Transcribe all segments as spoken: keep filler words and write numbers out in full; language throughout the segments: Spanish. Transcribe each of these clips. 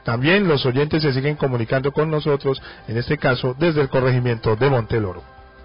También los oyentes se siguen comunicando con nosotros, en este caso desde el corregimiento de Monteloro.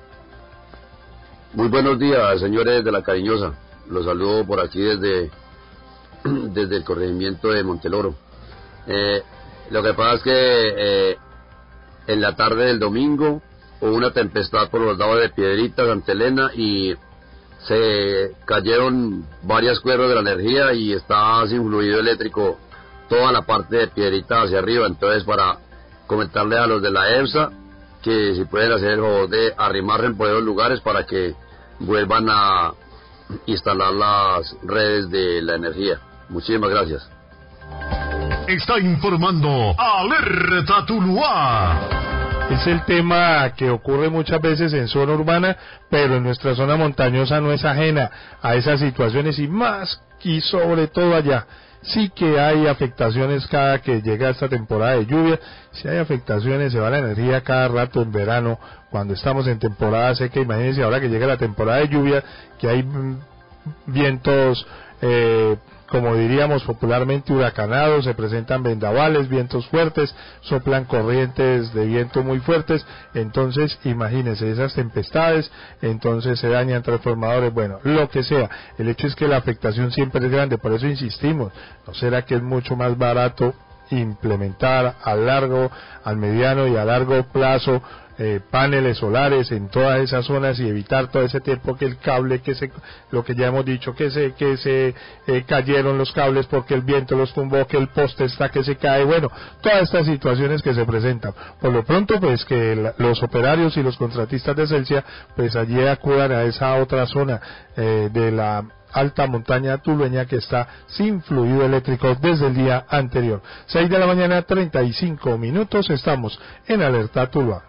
Muy buenos días, señores de La Cariñosa. Los saludo por aquí desde, desde el corregimiento de Monteloro. Eh, lo que pasa es que eh, en la tarde del domingo hubo una tempestad por los lados de Piedrita, Santa Elena, y se cayeron varias cuerdas de la energía y está sin fluido eléctrico toda la parte de Piedrita hacia arriba. Entonces, para comentarle a los de la EPSA que si pueden hacer el favor de arrimarse por esos lugares para que vuelvan a instalar las redes de la energía. Muchísimas gracias. Está informando Alerta Tuluá. Es el tema que ocurre muchas veces en zona urbana, pero en nuestra zona montañosa no es ajena a esas situaciones, y más y sobre todo allá. Sí que hay afectaciones cada que llega esta temporada de lluvia. Si hay afectaciones, se va la energía cada rato en verano, cuando estamos en temporada seca. Imagínense ahora que llega la temporada de lluvia, que hay vientos, eh, como diríamos popularmente, huracanados, se presentan vendavales, vientos fuertes, soplan corrientes de viento muy fuertes. Entonces imagínense esas tempestades, entonces se dañan transformadores, bueno, lo que sea. El hecho es que la afectación siempre es grande, por eso insistimos, ¿no será que es mucho más barato implementar a largo, al mediano y a largo plazo eh, paneles solares en todas esas zonas y evitar todo ese tiempo que el cable, que se, lo que ya hemos dicho, que se que se eh, cayeron los cables porque el viento los tumbó, que el poste está que se cae, bueno, todas estas situaciones que se presentan? Por lo pronto, pues que la, los operarios y los contratistas de Celsia pues allí acudan a esa otra zona eh, de la alta montaña tulueña, que está sin fluido eléctrico desde el día anterior. Seis de la mañana, treinta y cinco minutos, estamos en Alerta Tuluá.